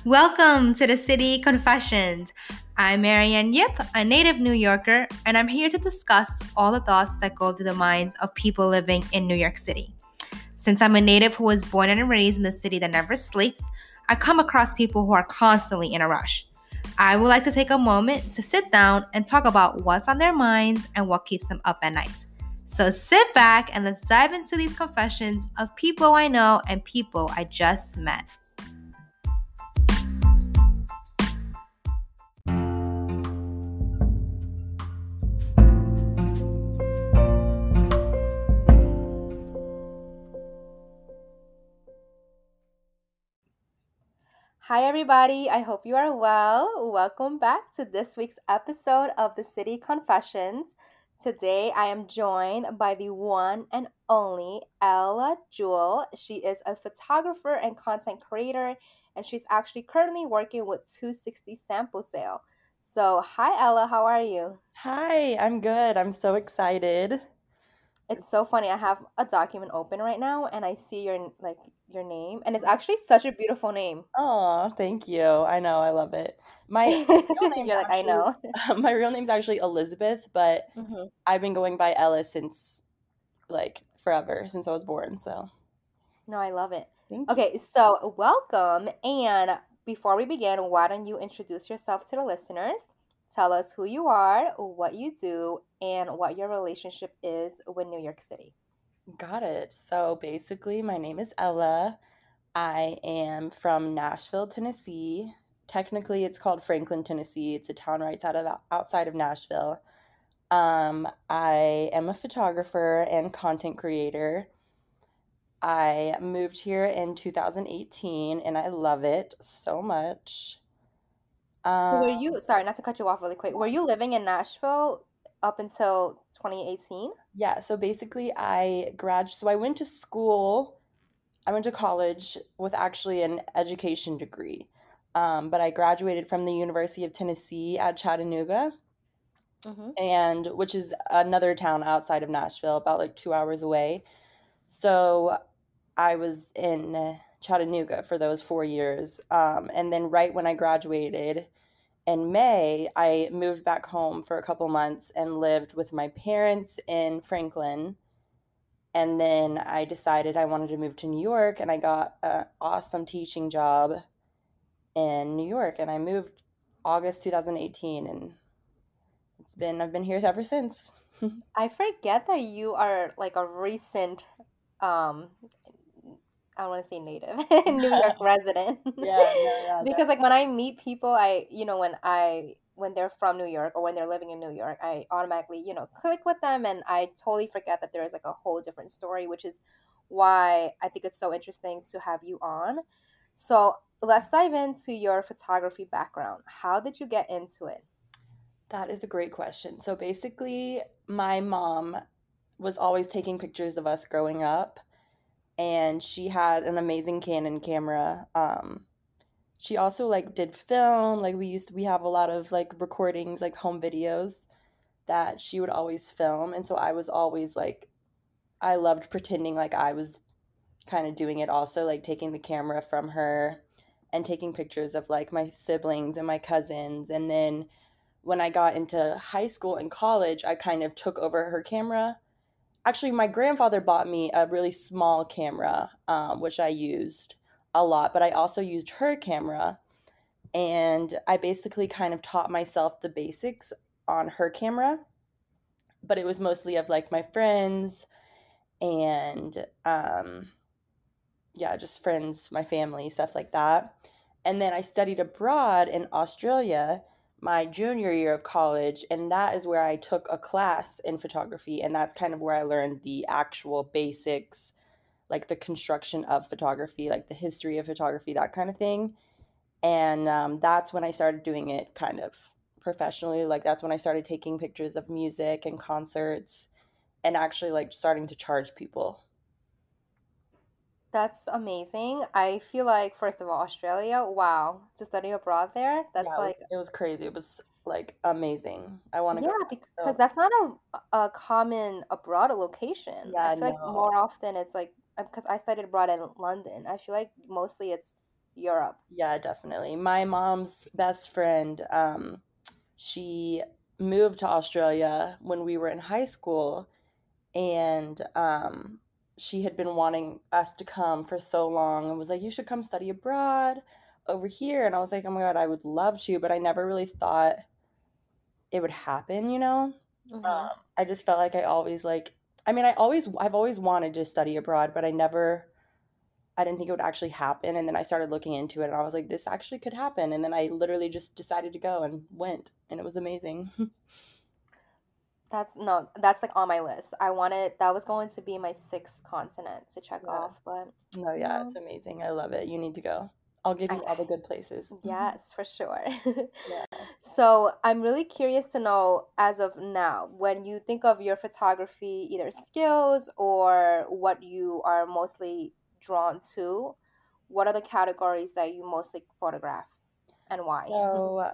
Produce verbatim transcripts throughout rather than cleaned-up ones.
Welcome to the City Confessions. I'm Marianne Yip, a native New Yorker, and I'm here to discuss all the thoughts that go through the minds of people living in New York City. Since I'm a native who was born and raised in the city that never sleeps, I come across people who are constantly in a rush. I would like to take a moment to sit down and talk about what's on their minds and what keeps them up at night. So sit back and let's dive into these confessions of people I know and people I just met. Hi, everybody. I hope you are well. Welcome back to this week's episode of the City Confessions. Today, I am joined by the one and only Ella Jewell. She is a photographer and content creator, and she's actually currently working with two sixty Sample Sale. So, hi, Ella. How are you? Hi, I'm good. I'm so excited. It's so funny. I have a document open right now, and I see your like your name, and it's actually such a beautiful name. Oh, thank you. I know, I love it. My real name's You're like, I actually know. my real name's actually Elizabeth, but Mhm. I've been going by Ella since like forever, since I was born. So No, I love it. thank you. Okay, so welcome. And before we begin, why don't you introduce yourself to the listeners? Tell us who you are, what you do, and what your relationship is with New York City. Got it. So basically, my name is Ella. I am from Nashville, Tennessee. Technically, it's called Franklin, Tennessee. It's a town right out of outside of Nashville. Um, I am a photographer and content creator. I moved here in two thousand eighteen and I love it so much. So Um, were you, sorry, not to cut you off really quick, were you living in Nashville up until twenty eighteen? yeah, so basically I grad so I went to school, I went to college with actually an education degree. Um, but I graduated from the University of Tennessee at Chattanooga, Mm-hmm. and which is another town outside of Nashville, about like two hours away. So I was in Chattanooga for those four years. Um, and then right when I graduated in May, I moved back home for a couple months and lived with my parents in Franklin. And then I decided I wanted to move to New York, and I got an awesome teaching job in New York. And I moved August twenty eighteen, and it's been I've been here ever since. I forget that you are like a recent, um, I don't want to say native, New York resident. Yeah, no, yeah, Because like when I meet people, I, you know, when I when they're from New York or when they're living in New York, I automatically, you know, click with them and I totally forget that there is like a whole different story, which is why I think it's so interesting to have you on. So, let's dive into your photography background. How did you get into it? that is a great question. So basically, my mom was always taking pictures of us growing up, and she had an amazing Canon camera. Um, she also like did film. Like we used to, we have a lot of like recordings, like home videos that she would always film, and so I was always like, I loved pretending like I was kind of doing it also, like taking the camera from her and taking pictures of like my siblings and my cousins. And then when I got into high school and college, I kind of took over her camera. Actually, my grandfather bought me a really small camera, um, which I used a lot, but I also used her camera. And I basically kind of taught myself the basics on her camera, but it was mostly of like my friends and um, yeah, just friends, my family, stuff like that. And then I studied abroad in Australia my junior year of college, and that is where I took a class in photography, and that's kind of where I learned the actual basics, like the construction of photography, like the history of photography, that kind of thing. And um, that's when I started doing it kind of professionally. Like that's when I started taking pictures of music and concerts and actually like starting to charge people. That's amazing. I feel like, first of all, Australia, wow, to study abroad there, that's Yeah, it was, like, it was crazy. It was like amazing. I want to yeah, go back. because So, that's not a, a common abroad location. I yeah, feel like no. more often it's like, because I studied abroad in London, I feel like mostly it's Europe. Yeah, definitely. My mom's best friend, um, she moved to Australia when we were in high school, and um, she had been wanting us to come for so long and was like, you should come study abroad over here. And I was like, oh my God, I would love to, but I never really thought it would happen, you know? Mm-hmm. Um, I just felt like I always like, I mean, I always, I've always wanted to study abroad, but I never, I didn't think it would actually happen. And then I started looking into it and I was like, this actually could happen. And then I literally just decided to go and went, and it was amazing. That's no, that's like on my list. I wanted that was going to be my sixth continent to check Yeah. off, but No, yeah, no. it's amazing. I love it. You need to go. I'll give I, you all the good places. yes, for sure. Yeah. So I'm really curious to know, as of now, when you think of your photography, either skills or what you are mostly drawn to, what are the categories that you mostly photograph and why? So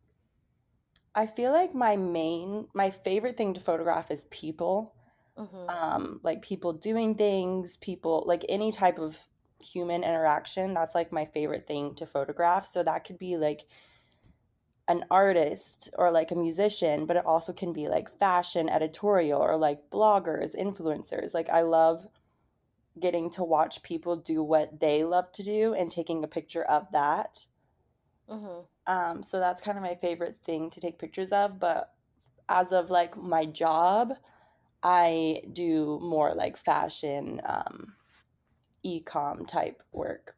I feel like my main, my favorite thing to photograph is people. Mm-hmm. Um, like people doing things, people, like any type of human interaction. That's like my favorite thing to photograph. So that could be like an artist or like a musician, but it also can be like fashion, editorial, or like bloggers, influencers. Like I love getting to watch people do what they love to do and taking a picture of that. Mm-hmm. Um, so that's kind of my favorite thing to take pictures of. But as of like my job, I do more like fashion, um, e-com type work.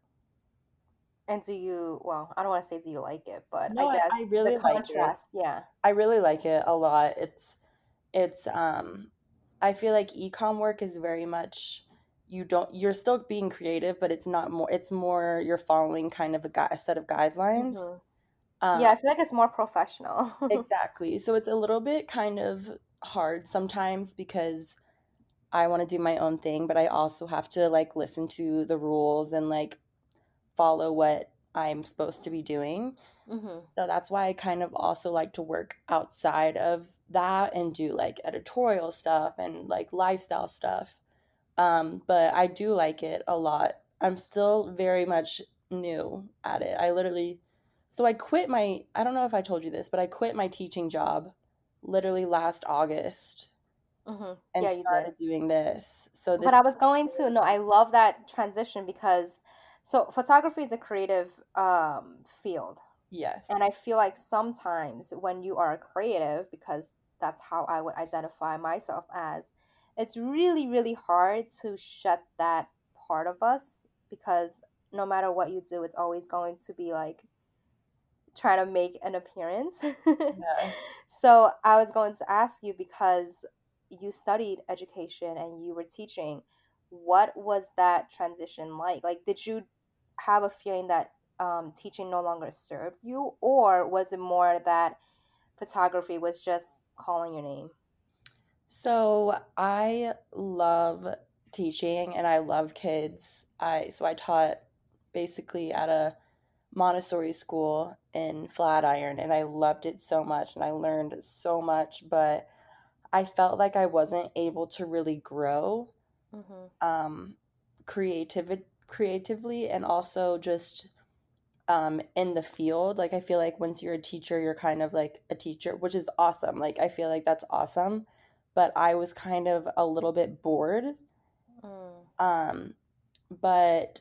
And do you, well, I don't want to say do you like it, but I No, I, guess I the really like it. contrast, yeah. I really like it a lot. It's it's um I feel like e-com work is very much, you don't, you're still being creative, but it's not more, it's more you're following kind of a, gui- a set of guidelines. Mm-hmm. Yeah, Um I feel like it's more professional. exactly. So it's a little bit kind of hard sometimes because I want to do my own thing, but I also have to like listen to the rules and like follow what I'm supposed to be doing. Mm-hmm. So that's why I kind of also like to work outside of that and do like editorial stuff and like lifestyle stuff. Um, but I do like it a lot. I'm still very much new at it. I literally, so I quit my, I don't know if I told you this, but I quit my teaching job literally last August Mm-hmm. and Yeah, you did. started doing this. So But this, I was going to, no, I love that transition because so photography is a creative um field. yes. And I feel like sometimes when you are a creative, because that's how I would identify myself as, it's really, really hard to shut that part of us because no matter what you do, it's always going to be like trying to make an appearance. Yeah. So I was going to ask you because you studied education and you were teaching, what was that transition like? Like, did you have a feeling that um, teaching no longer served you, or was it more that photography was just calling your name? So I love teaching and I love kids. I so I taught basically at a Montessori school in Flatiron and I loved it so much and I learned so much, but I felt like I wasn't able to really grow Mm-hmm. um creative creatively and also just um in the field. Like I feel like once you're a teacher, you're kind of like a teacher, which is awesome. Like I feel like that's awesome, but I was kind of a little bit bored. Mm. Um but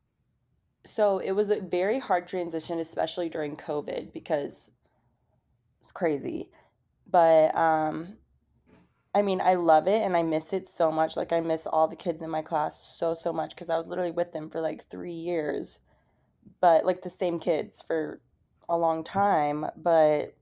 so it was a very hard transition, especially during COVID because it's crazy. But um I mean, I love it and I miss it so much. Like I miss all the kids in my class so so much because I was literally with them for like three years, but like the same kids for a long time. But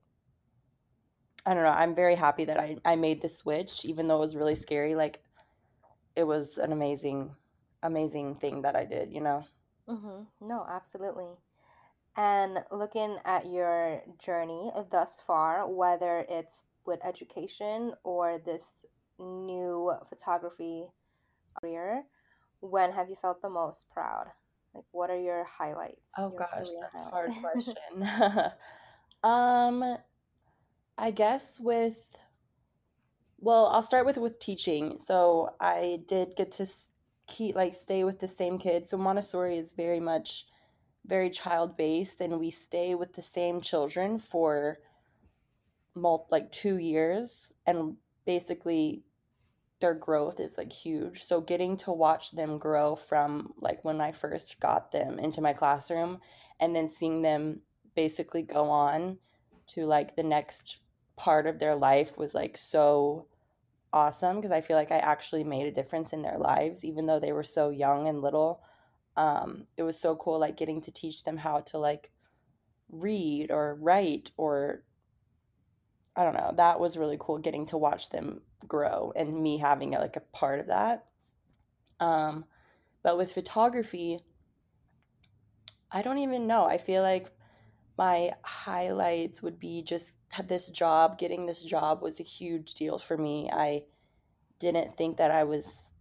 I don't know. I'm very happy that I I made the switch, even though it was really scary. Like it was an amazing, amazing thing that I did. You know. Mm-hmm. No, absolutely. And looking at your journey thus far, whether it's with education or this new photography career, when have you felt the most proud? Like, what are your highlights, Oh your gosh, career that's a hard highlight? question. um, I guess with well, I'll start with with teaching. So I did get to s- keep like stay with the same kids. So Montessori is very much very child based, and we stay with the same children for mul- like two years, and basically their growth is like huge. So getting to watch them grow from like when I first got them into my classroom, and then seeing them basically go on to like the next part of their life was like so awesome, because I feel like I actually made a difference in their lives even though they were so young and little. Um, it was so cool, like getting to teach them how to like read or write, or I don't know. That was really cool, getting to watch them grow and me having like a part of that. Um, but with photography, I don't even know. I feel like my highlights would be just this job. Getting this job was a huge deal for me. I didn't think that I was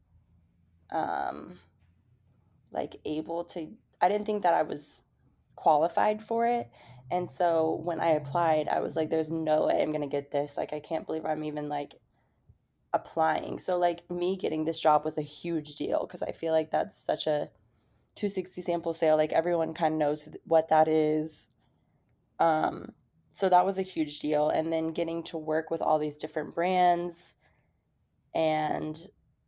um, like able to, I didn't think that I was qualified for it. And so when I applied, I was like, there's no way I'm going to get this. Like, I can't believe I'm even like applying. So, like, me getting this job was a huge deal, because I feel like that's such a two sixty sample sale. Like, everyone kind of knows what that is. Um, so that was a huge deal. And then getting to work with all these different brands, and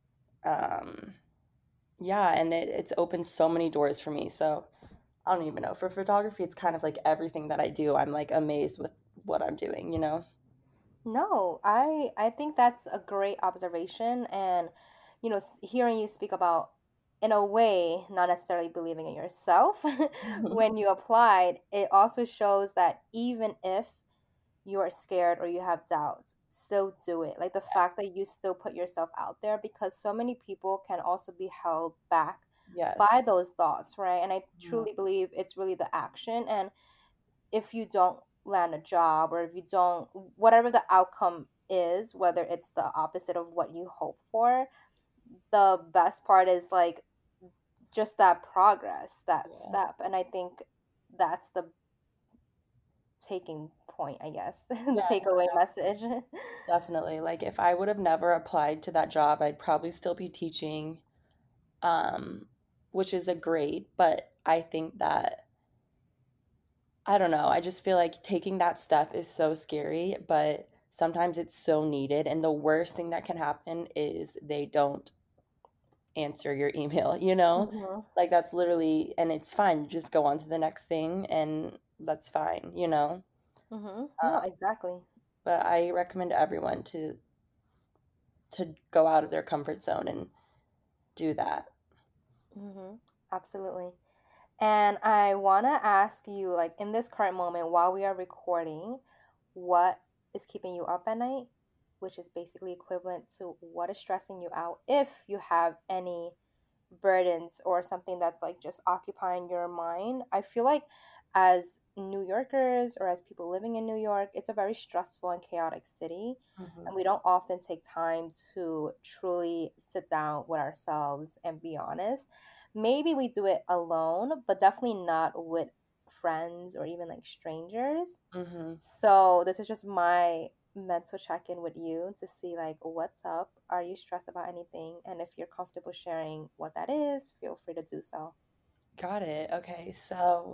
um, yeah, and it, it's opened so many doors for me. So I don't even know. For photography, it's kind of like everything that I do. I'm like amazed with what I'm doing, you know? No, I I think that's a great observation, and you know, s- hearing you speak about, in a way, not necessarily believing in yourself when you applied, it also shows that even if you are scared or you have doubts, still do it. Like the fact that you still put yourself out there, because so many people can also be held back Yes. by those thoughts, right? And I Mhm. truly believe it's really the action. And if you don't land a job, or if you don't, whatever the outcome is, whether it's the opposite of what you hope for, the best part is like just that progress, that Yeah, step. And I think that's the taking point, I guess, the yeah, takeaway message. definitely. Like, if I would have never applied to that job, I'd probably still be teaching, um, which is a great, but I think that, I don't know, I just feel like taking that step is so scary, but sometimes it's so needed. And the worst thing that can happen is they don't answer your email, you know? Hmm. Like, that's literally, and it's fine. You just go on to the next thing, and that's fine, you know? Hmm. No, Uh, exactly. but I recommend everyone to to go out of their comfort zone and do that. Hmm. Absolutely. And I want to ask you, like, in this current moment while we are recording, what is keeping you up at night? Which is basically equivalent to what is stressing you out, if you have any burdens or something that's like just occupying your mind. I feel like as New Yorkers, or as people living in New York, it's a very stressful and chaotic city. Hmm. And we don't often take time to truly sit down with ourselves and be honest. Maybe we do it alone, but definitely not with friends or even like strangers. Hmm. So this is just my mental check-in with you to see like what's up. Are you stressed about anything? And if you're comfortable sharing what that is, feel free to do so. Got it. Okay. So,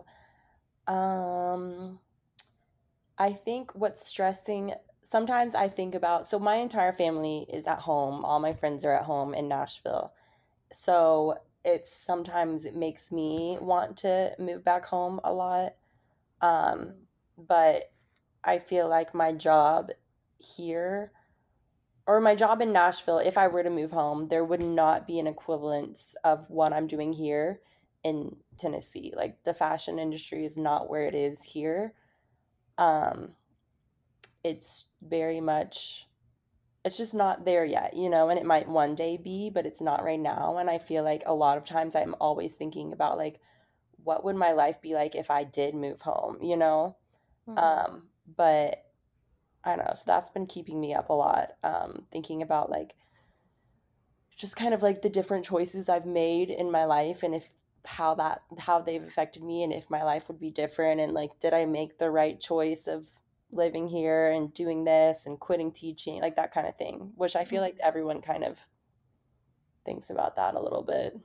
um, I think what's stressing, sometimes I think about, so my entire family is at home. All my friends are at home in Nashville. So it's sometimes it makes me want to move back home a lot. Um, but I feel like my job here, or my job in Nashville, if I were to move home, there would not be an equivalence of what I'm doing here in Tennessee. Like, the fashion industry is not where it is here. Um, it's very much, it's just not there yet, you know, and it might one day be, but it's not right now. And I feel like a lot of times I'm always thinking about like, what would my life be like if I did move home, you know? Mm-hmm. Um, but I don't know. So that's been keeping me up a lot. Um, thinking about like just kind of like the different choices I've made in my life, and if how that how they've affected me, and if my life would be different, and like did I make the right choice of living here and doing this and quitting teaching, like that kind of thing, which I feel like everyone kind of thinks about that a little bit.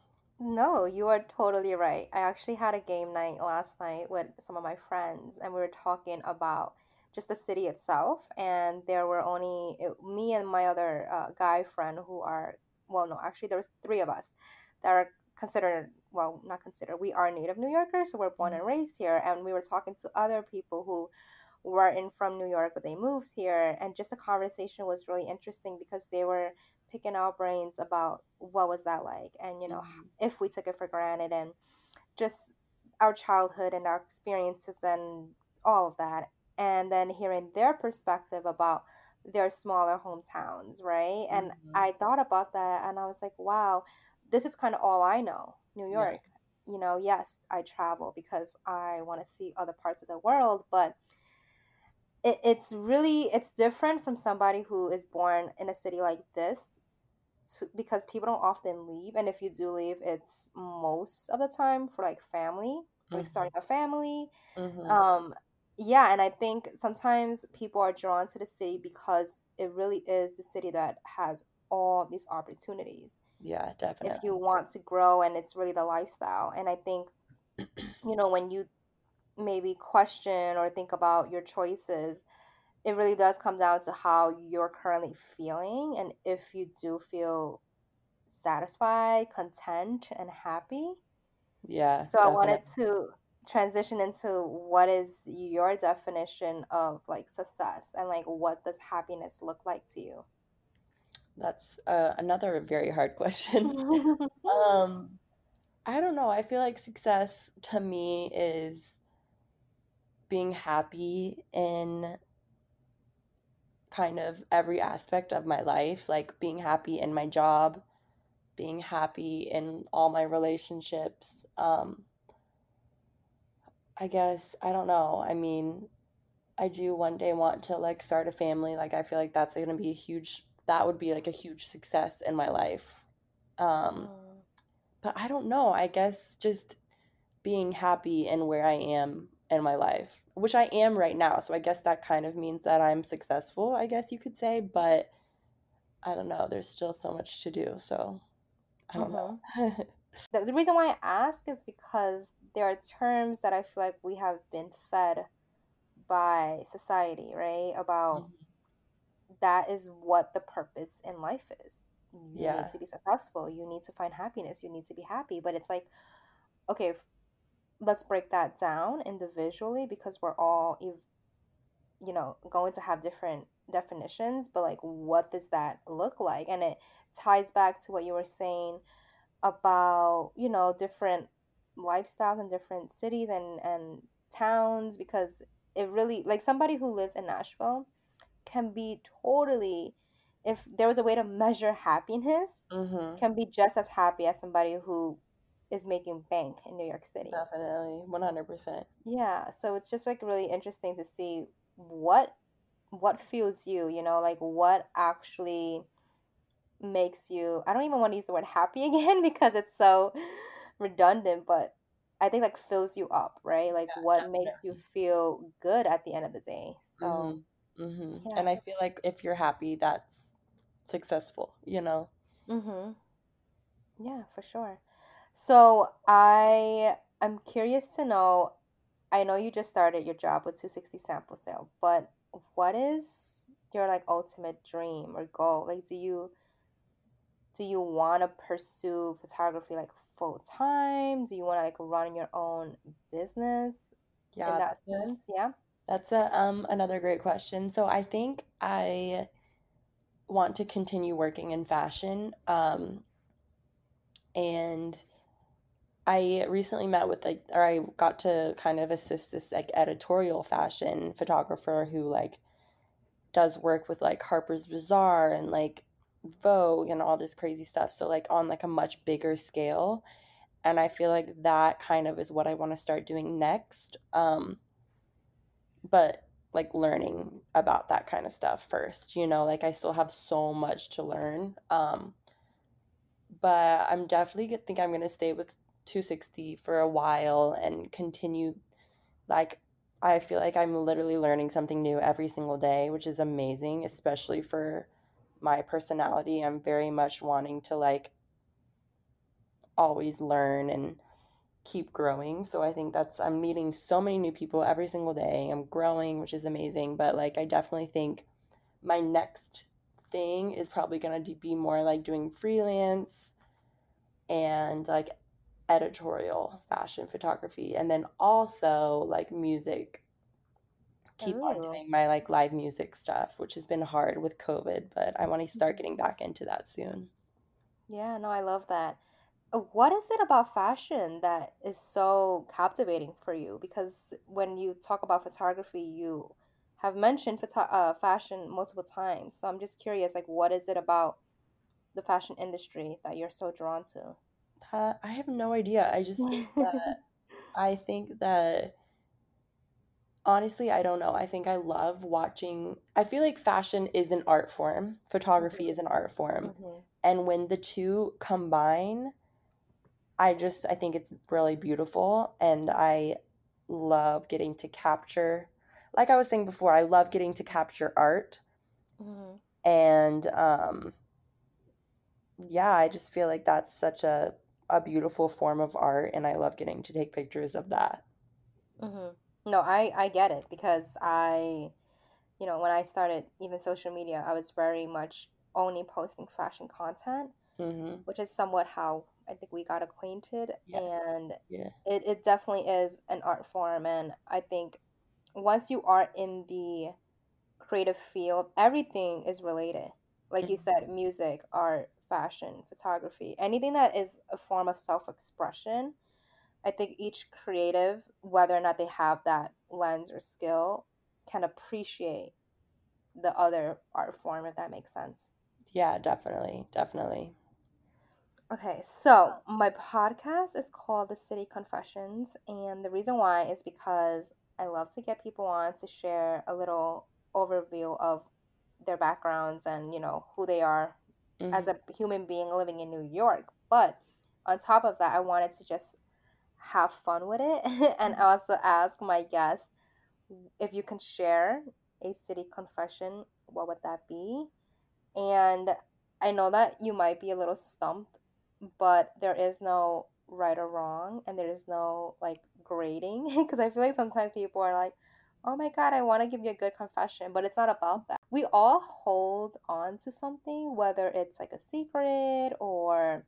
No, you are totally right. I actually had a game night last night with some of my friends, and we were talking about just the city itself. And there were only it, me and my other uh, guy friend who are, well, no, actually, there was three of us that are considered, well, not considered, we are native New Yorkers, so we're born and raised here. And we were talking to other people who weren't from New York, but they moved here. And just the conversation was really interesting because they were picking our brains about what was that like, and you know, Mhm. if we took it for granted, and just our childhood and our experiences and all of that. And then hearing their perspective about their smaller hometowns, right? And Mhm. I thought about that and I was like, wow, this is kind of all I know, New Yeah. York. You know, yes, I travel because I want to see other parts of the world, but it, it's really it's different from somebody who is born in a city like this to, because people don't often leave, and if you do leave, it's most of the time for like family, like Mhm. starting a family. Mhm. um yeah, and I think sometimes people are drawn to the city because it really is the city that has all these opportunities Yeah, if you definitely. want to grow, and it's really the lifestyle. And I think, you know, when you maybe question or think about your choices, it really does come down to how you're currently feeling, and if you do feel satisfied, content, and happy. Yeah, So I wanted definitely. to transition into what is your definition of like success, and like what does happiness look like to you? That's uh, another very hard question. Um, I don't know. I feel like success to me is being happy in kind of every aspect of my life, like being happy in my job, being happy in all my relationships. Um, I guess, I don't know. I mean, I do one day want to like start a family. Like I feel like that's going to be a huge that would be like a huge success in my life. Um, Mm, but I don't know. I guess just being happy in where I am in my life, which I am right now. So I guess that kind of means that I'm successful, I guess you could say, but I don't know. There's still so much to do. So I don't mm-hmm. know. The, the reason why I ask is because there are terms that I feel like we have been fed by society, right? About Mhm. that is what the purpose in life is. You need Yeah. to be successful. You need to find happiness. You need to be happy. But it's like, okay, f- let's break that down individually because we're all, ev- you know, going to have different definitions. But like, what does that look like? And it ties back to what you were saying about, you know, different lifestyles in different cities and, and towns, because it really, like somebody who lives in Nashville can be totally, if there was a way to measure happiness, Mhm. can be just as happy as somebody who is making bank in New York City. Definitely. one hundred percent. Yeah, so it's just like really interesting to see what what fuels you, you know, like what actually makes you, I don't even want to use the word happy again because it's so redundant, but I think like fills you up, right? Like what makes you Definitely. feel good at the end of the day. So, Mhm. Mhm. yeah. And I feel like if you're happy, that's successful, you know? Mhm. Yeah, for sure. So I I'm curious to know, I know you just started your job with two sixty Sample Sale, but what is your like ultimate dream or goal? Like do you do you want to pursue photography like full time? Do you want to like run your own business in Yeah, that that's a sense? Yeah. that's a um another great question. So I think I want to continue working in fashion. Um and I recently met with like or I got to kind of assist this like editorial fashion photographer who like does work with like Harper's Bazaar and like Vogue and all this crazy stuff. So like on like a much bigger scale. And I feel like that kind of is what I want to start doing next. Um, but like learning about that kind of stuff first, you know, like I still have so much to learn. Um, but I'm definitely gonna think I'm gonna stay with two sixty for a while and continue like I feel like I'm literally learning something new every single day, which is amazing, especially for my personality. I'm very much wanting to like always learn and keep growing. So I think that's, I'm meeting so many new people every single day. I'm growing, which is amazing. But like, I definitely think my next thing is probably going to be more like doing freelance and like editorial fashion photography. And then also like music, keep on Ooh. doing my like live music stuff, which has been hard with COVID, but I want to start getting back into that soon. Yeah, no, I love that. Uh, What is it about fashion that is so captivating for you? Because when you talk about photography, you have mentioned photo uh, fashion multiple times. So I'm just curious, like, what is it about the fashion industry that you're so drawn to? Uh, I have no idea. I just think that I think that honestly, I don't know. I think I love watching. I feel like fashion is an art form. Photography is an art form. Hmm. And when the two combine, I just I think it's really beautiful and I love getting to capture, like I was saying before, I love getting to capture art Hmm. and um yeah, I just feel like that's such a a beautiful form of art and I love getting to take pictures of that. Hmm. No, I I get it because I, you know, when I started even social media, I was very much only posting fashion content, Mhm. which is somewhat how I think we got acquainted. Yeah. And Yeah. it, it definitely is an art form. And I think once you are in the creative field, everything is related. Like you Mhm. said, music, art, fashion, photography, anything that is a form of self expression. I think each creative, whether or not they have that lens or skill, can appreciate the other art form, if that makes sense. Yeah, definitely. Definitely. Okay, so my podcast is called The City Confessions, and the reason why is because I love to get people on to share a little overview of their backgrounds and, you know, who they are as Mhm. a human being living in New York. But on top of that, I wanted to just have fun with it and also ask my guests if you can share a city confession, what would that be? And I know that you might be a little stumped, but there is no right or wrong, and there is no like grading because I feel like sometimes people are like, "Oh my God, I want to give you a good confession," but it's not about that. We all hold on to something, whether it's like a secret or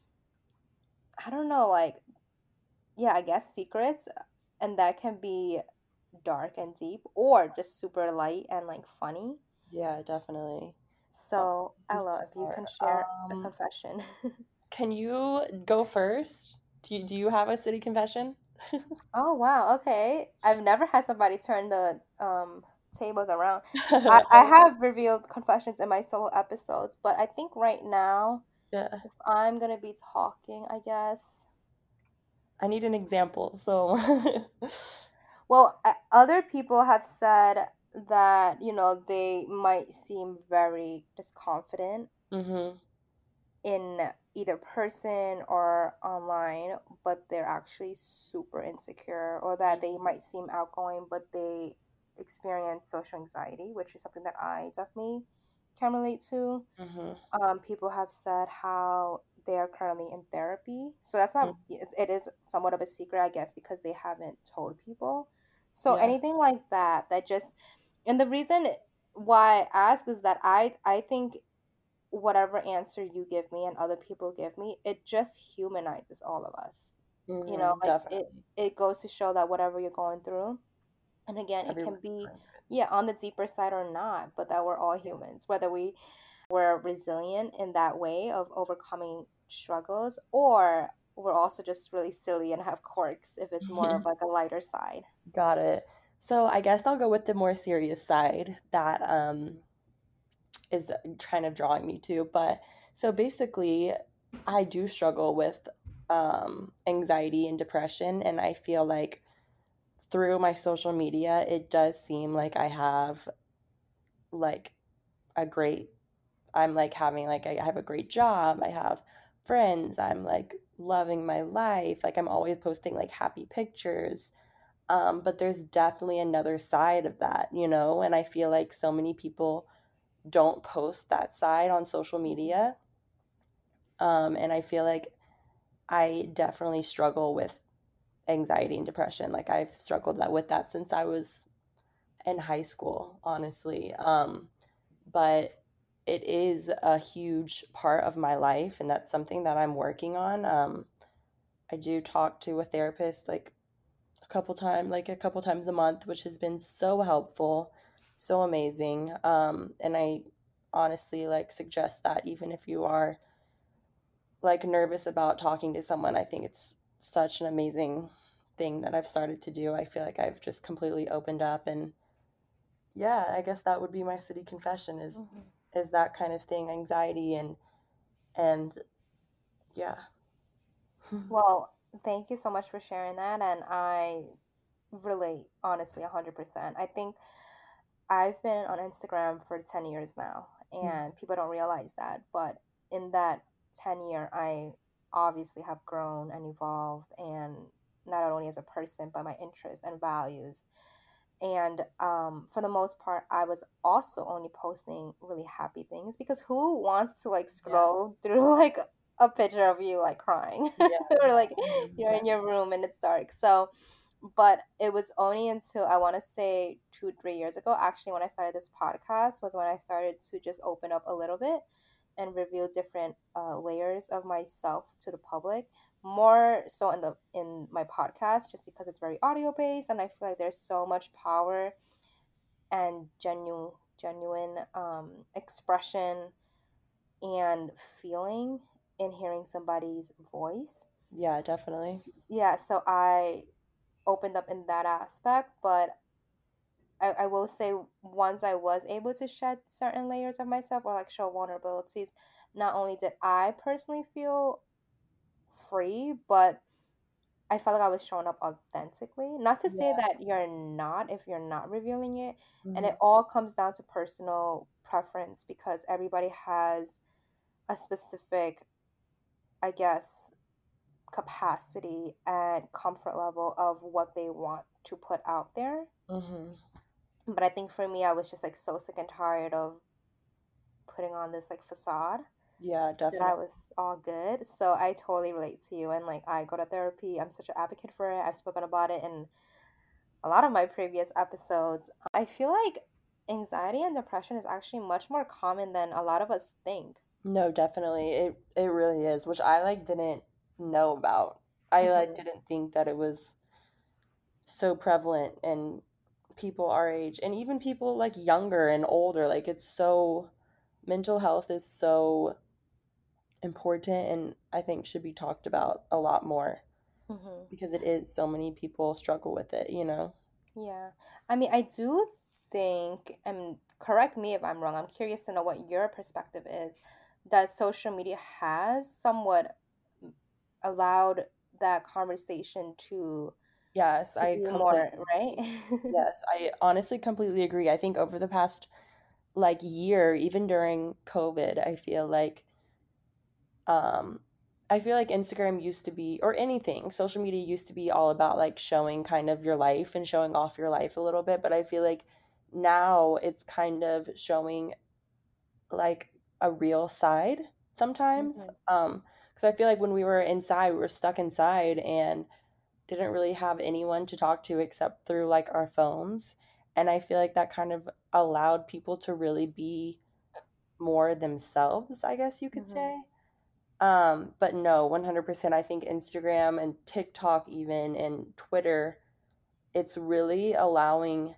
I don't know, like yeah, I guess secrets, and that can be dark and deep or just super light and like funny. Yeah, definitely. Oh, So, this is Ella, so if you hard. can share a Um, confession. can you go first? Do you, do you have a city confession? Oh wow, okay. I've never had somebody turn the um tables around. I, I have revealed confessions in my solo episodes, but I think right now, Yeah. if I'm gonna be talking, I guess. I need an example. So, Well, uh, other people have said that, you know, they might seem very just confident hmm in either person or online, but they're actually super insecure, or that they might seem outgoing, but they experience social anxiety, which is something that I definitely can relate to. hmm Um, people have said how they are currently in therapy. So that's not, it, it is somewhat of a secret, I guess, because they haven't told people. So Yeah. anything like that, that just, and the reason why I ask is that I, I think whatever answer you give me and other people give me, it just humanizes all of us. You know, hmm like it Definitely. it goes to show that whatever you're going through, and again, it can Everyone's be going through it. yeah, on the deeper side or not, but that we're all humans, whether we we're resilient in that way of overcoming struggles or we're also just really silly and have quirks if it's more of like a lighter side. Got it. So I guess I'll go with the more serious side that um is kind of drawing me to. But so basically, I do struggle with um anxiety and depression, and I feel like through my social media, it does seem like I have like a great I'm like having like I have a great job, I have friends, I'm like loving my life, like I'm always posting like happy pictures. Um, but there's definitely another side of that, you know, and I feel like so many people don't post that side on social Mhm. media. Um, and I feel like I definitely struggle with anxiety and depression. Like I've struggled that with that since I was in high school, honestly. Um, but it is a huge part of my life, and that's something that I'm working on. Um, I do talk to a therapist like a couple times, like a couple times a month, which has been so helpful, so amazing. Um, and I honestly like suggest that even if you are like nervous about talking to someone, I think it's such an amazing thing that I've started to do. I feel like I've just completely opened up, and yeah, I guess that would be my city confession is Mhm. is that kind of thing, anxiety and and yeah. Well, thank you so much for sharing that. And I relate, honestly, one hundred percent. I think I've been on Instagram for ten years now, and people don't realize that. But in that ten year, I obviously have grown and evolved, and not only as a person, but my interests and values. And um, for the most part, I was also only posting really happy things because who wants to like Yeah. scroll through like a picture of you like crying Yeah, or no, like you're in one hundred percent. your room and it's dark. So, but it was only until I want to say two, three years ago, actually, when I started this podcast, was when I started to just open up a little bit and reveal different uh, layers of myself to the public, more so in the in my podcast, just because it's very audio based and I feel like there's so much power and genuine genuine um, expression and feeling in hearing somebody's voice. Yeah, definitely. Yeah, so I opened up in that aspect, but I, I will say once I was able to shed certain layers of myself or like show vulnerabilities, not only did I personally feel free, but I felt like I was showing up authentically. Not to say Yeah. that you're not if you're not revealing it. And Mhm. it all comes down to personal preference because everybody has a specific, I guess, capacity and comfort level of what they want to put out there. Mhm. But I think for me, I was just like so sick and tired of putting on this like facade Yeah, that I definitely. was all good. So I totally relate to you. And like, I go to therapy, I'm such an advocate for it. I've spoken about it in a lot of my previous episodes. I feel like anxiety and depression is actually much more common than a lot of us think. No, definitely. It it really is, which I like didn't know about. I like Hmm. didn't think that it was so prevalent in people our age and even people like younger and older. Like it's so mental health is so important and I think should be talked about a lot more Hmm. because it is so many people struggle with it, you know. Yeah. I mean, I do think, and correct me if I'm wrong, I'm curious to know what your perspective is, that social media has somewhat allowed that conversation to Yes, to I be more, completely right? yes, I honestly completely agree. I think over the past like year, even during COVID, I feel like um I feel like Instagram used to be or anything, social media used to be all about like showing kind of your life and showing off your life a little bit, but I feel like now it's kind of showing like a real side sometimes. Hmm. Um because I feel like when we were inside, we were stuck inside and didn't really have anyone to talk to except through like our phones. And I feel like that kind of allowed people to really be more themselves, I guess you could Hmm. say. Um, but no, one hundred percent. I think Instagram and TikTok, even and Twitter, it's really allowing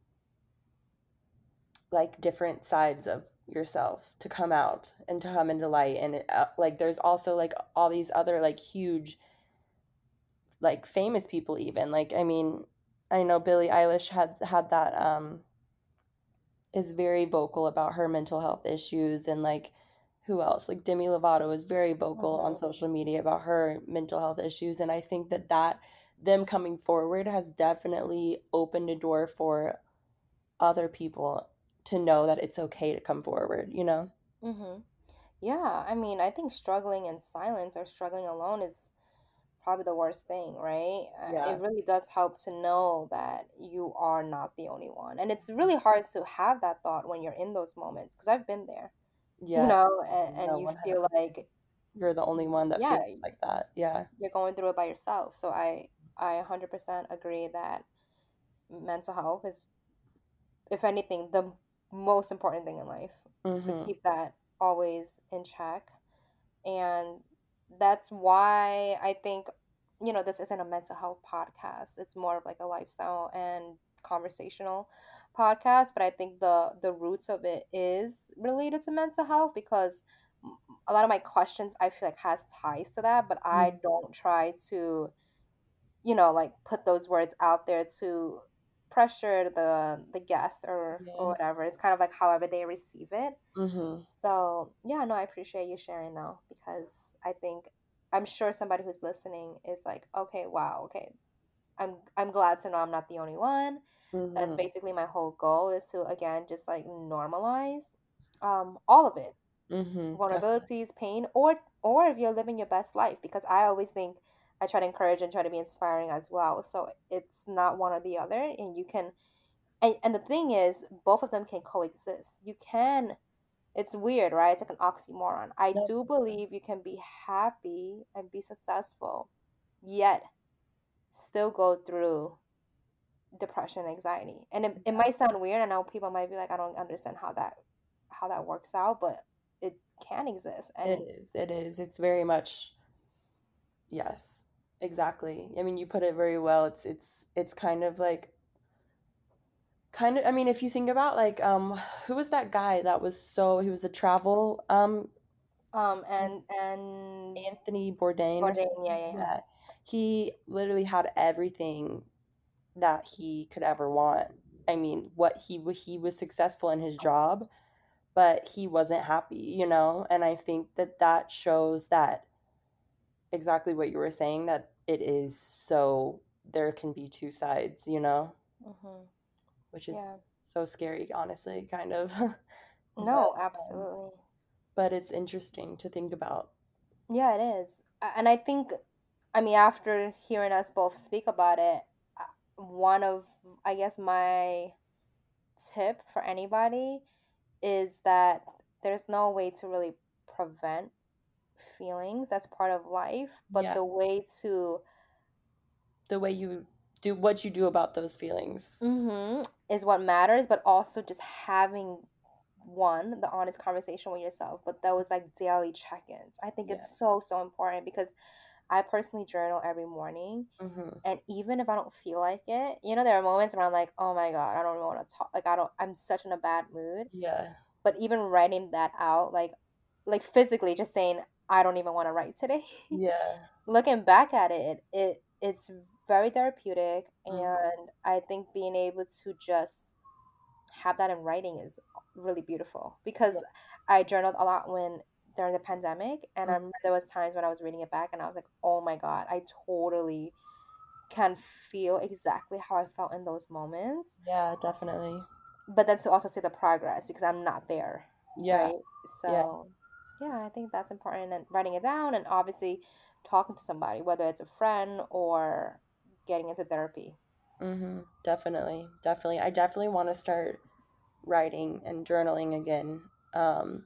like different sides of yourself to come out and to come into light. And it, uh, like, there's also like all these other like huge like famous people even like I mean I know Billie Eilish had had that um is very vocal about her mental health issues and like who else like Demi Lovato is very vocal on Hmm. social media about her mental health issues and I think that that them coming forward has definitely opened a door for other people to know that it's okay to come forward, you know. Hmm. Yeah, I mean, I think struggling in silence or struggling alone is probably the worst thing, right? Uh, it Yeah. really does help to know that you are not the only one. And it's really hard to have that thought when you're in those moments because I've been there, you Yeah. know, and, and No, you one hundred feel percent. like you're the only one that Yeah, feels like that. Yeah. you're going through it by yourself. So I I one hundred percent agree that mental health is, if anything, the most important thing in life, to Mm-hmm. keep that always in check. And that's why I think, you know, this isn't a mental health podcast. It's more of like a lifestyle and conversational podcast. But I think the the roots of it is related to mental health, because a lot of my questions I feel like has ties to that, but I don't try to, you know, like put those words out there to pressure the the guest or or Yeah. whatever. It's kind of like however they receive it. Mm-hmm. So yeah, no, I appreciate you sharing though, because I think I'm sure somebody who's listening is like, okay, wow, okay, I'm I'm glad to know I'm not the only one. That's Mm-hmm. basically my whole goal, is to again just like normalize um all of it, Mm-hmm. Definitely. vulnerabilities, pain, or or if you're living your best life, because I always think I try to encourage and try to be inspiring as well. So it's not one or the other, and you can, and, and the thing is, both of them can coexist. You can, it's weird, right? It's like an oxymoron. I No. do believe you can be happy and be successful, yet still go through depression, anxiety. And it, it might sound weird. I know people might be like, I don't understand how that how that works out, but it can exist. It And is. It is. It's very much yes. Exactly. I mean, you put it very well. It's it's it's kind of like kind of I mean, if you think about like um who was that guy that was so he was a travel um um and and Anthony Bourdain or Bourdain, yeah, something? yeah, Yeah. He literally had everything that he could ever want. I mean, what he wa- he was successful in his job, but he wasn't happy, you know? And I think that that shows that exactly what you were saying, that it is so there can be two sides, you know, yeah. Hmm. which is Yeah. so scary, honestly, kind of. but No, um, absolutely. but it's interesting to think about. Yeah, it is. A- And I think, I mean, after hearing us both speak about it, uh, one of, I guess, my tip for anybody is that there's no way to really prevent feelings. That's part of life. But Yeah, the way to, the way you do what you do about those feelings. hmm, is what matters, but also just having one, the honest conversation with yourself, but those like daily check-ins. I think Yeah. it's so, so important, because I personally journal every morning. Hmm. And even if I don't feel like it, you know, there are moments where I'm like, oh my God, I don't even want to talk. Like, I don't, I'm such in a bad mood. Yeah. But even writing that out, like, like physically just saying, I don't even want to write today. Yeah. Looking back at it, it, it's very therapeutic. Hmm. And I think being able to just have that in writing is really beautiful, because Yeah. I journaled a lot when during the pandemic, and I Mhm. remember there was times when I was reading it back and I was like, oh my God, I totally can feel exactly how I felt in those moments. Yeah, definitely. But then to also see the progress, because I'm not there, Yeah. right? Yeah. So yeah, I think that's important, and writing it down, and obviously talking to somebody, whether it's a friend or getting into therapy. Hmm. Definitely. Definitely. I definitely want to start writing and journaling again. Um,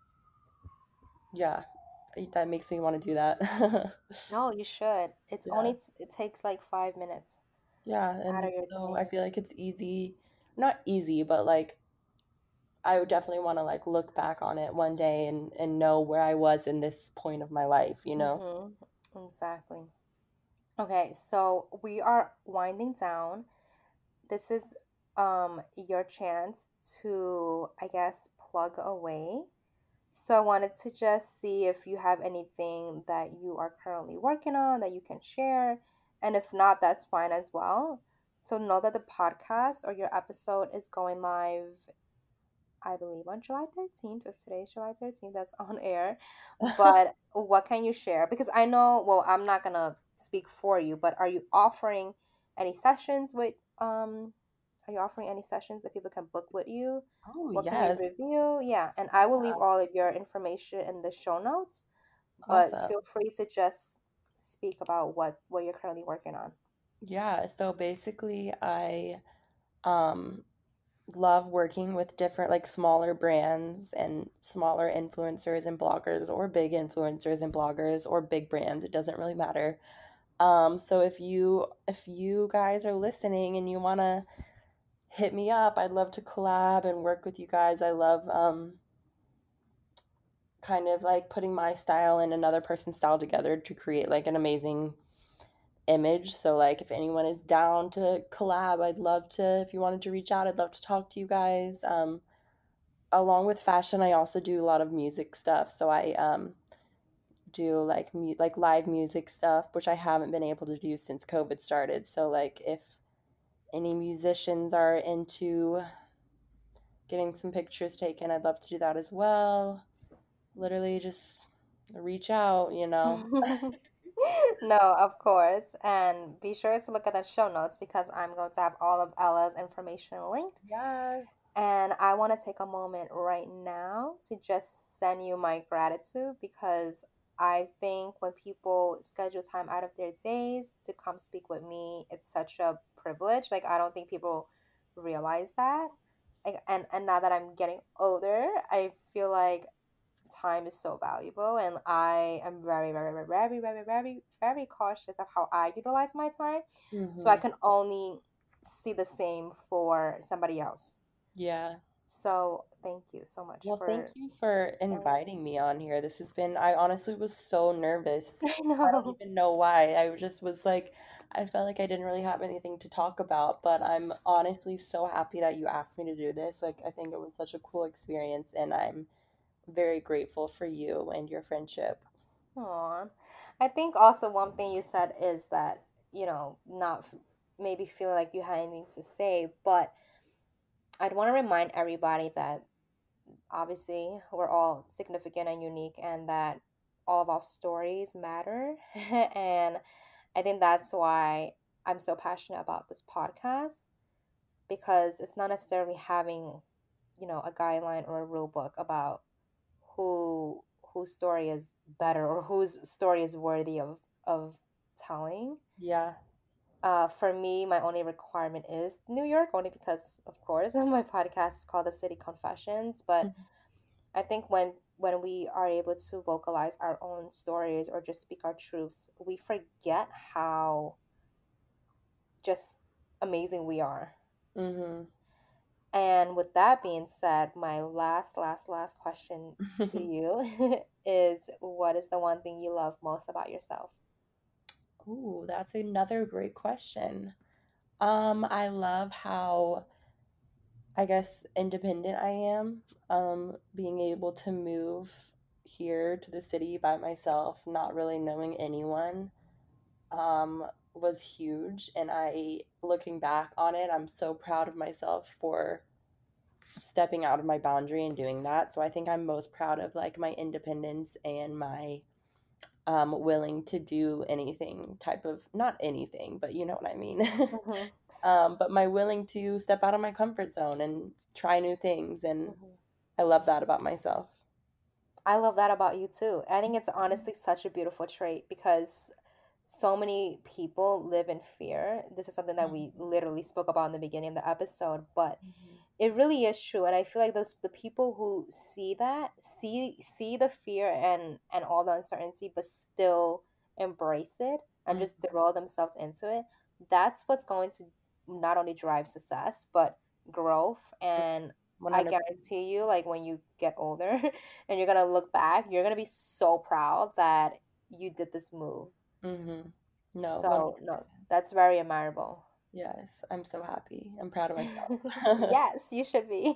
yeah, that makes me want to do that. No, you should. It's Yeah. only it takes like five minutes Yeah, out and of your so I day. feel like it's easy, not easy, but like I would definitely want to like look back on it one day and and know where I was in this point of my life, you know? Mm-hmm. Exactly. Okay, so we are winding down. This is um your chance to, I guess, plug away. So I wanted to just see if you have anything that you are currently working on that you can share. And if not, that's fine as well. So know that the podcast or your episode is going live, I believe, on July thirteenth. If today's July thirteenth, that's on air. But what can you share? Because I know, well, I'm not going to speak for you, but are you offering any sessions with, um, are you offering any sessions that people can book with you? Oh, What can you yes. review? Yeah. And I will leave all of your information in the show notes, but Awesome. feel free to just speak about what, what you're currently working on. Yeah, so basically I um love working with different, like, smaller brands and smaller influencers and bloggers, or big influencers and bloggers, or big brands. It doesn't really matter. Um, so if you if you guys are listening and you want to hit me up, I'd love to collab and work with you guys. I love um, kind of like putting my style and another person's style together to create like an amazing image. So like if anyone is down to collab, I'd love to. If you wanted to reach out, I'd love to talk to you guys. Um, along with fashion, I also do a lot of music stuff. So I um, do like mu- like live music stuff, which I haven't been able to do since COVID started. So like if any musicians are into getting some pictures taken, I'd love to do that as well. Literally just reach out, you know. No, of course. And be sure to look at the show notes because I'm going to have all of Ella's information linked. Yes. And I want to take a moment right now to just send you my gratitude because I think when people schedule time out of their days to come speak with me, it's such a privilege. Like, I don't think people realize that. Like, and, and now that I'm getting older, I feel like time is so valuable and I am very, very, very, very, very, very, very cautious of how I utilize my time. So I Mm-hmm. can only see the same for somebody else. Yeah. So thank you so much Well, thank for you for inviting me on here. This has been, I honestly was so nervous. I I don't know. even know why. I just was like, I felt like I didn't really have anything to talk about, but I'm honestly so happy that you asked me to do this. Like, I think it was such a cool experience, and I'm very grateful for you and your friendship. Aw. I think also one thing you said is that, you know, not f- maybe feel like you had anything to say, but I'd want to remind everybody that obviously we're all significant and unique and that all of our stories matter. And I think that's why I'm so passionate about this podcast because it's not necessarily having, you know, a guideline or a rule book about who whose story is better or whose story is worthy of of telling. Yeah. Uh, for me, my only requirement is New York, only because, of course, my podcast is called The City Confessions. But Mhm. I think when when we are able to vocalize our own stories or just speak our truths, we forget how just amazing we are. Mhm. And with that being said, my last, last, last question to you is what is the one thing you love most about yourself? Ooh, that's another great question. Um, I love how, I guess, independent I am. Um, being able to move here to the city by myself, not really knowing anyone, um, was huge. And I, looking back on it, I'm so proud of myself for stepping out of my boundary and doing that. So I think I'm most proud of like my independence and my um, willing to do anything type of, not anything, but you know what I mean. Hmm. um, but my willing to step out of my comfort zone and try new things. And Hmm. I love that about myself. I love that about you too. I think it's honestly such a beautiful trait because so many people live in fear. This is something that we literally spoke about in the beginning of the episode, but Mhm. it really is true. And I feel like those the people who see that, see see the fear and and all the uncertainty, but still embrace it and Mhm. just throw themselves into it, that's what's going to not only drive success, but growth. And I one hundred percent. guarantee you, like when you get older and you're gonna look back, you're gonna be so proud that you did this move. Mm-hmm. No, So no, one hundred percent. that's very admirable. Yes, I'm so happy. I'm proud of myself. Yes, you should be.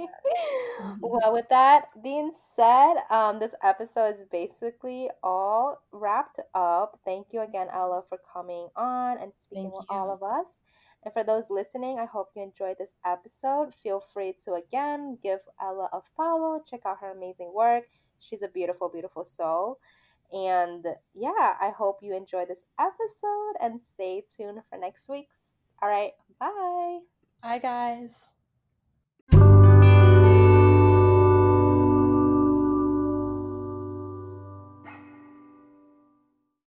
Mhm. Well, with that being said, um, this episode is basically all wrapped up. Thank you again, Ella, for coming on and speaking Thank with all you. of us. And for those listening, I hope you enjoyed this episode. Feel free to again give Ella a follow, check out her amazing work. She's a beautiful, beautiful soul. And yeah, I hope you enjoyed this episode and stay tuned for next week's. All right, bye. Bye, guys.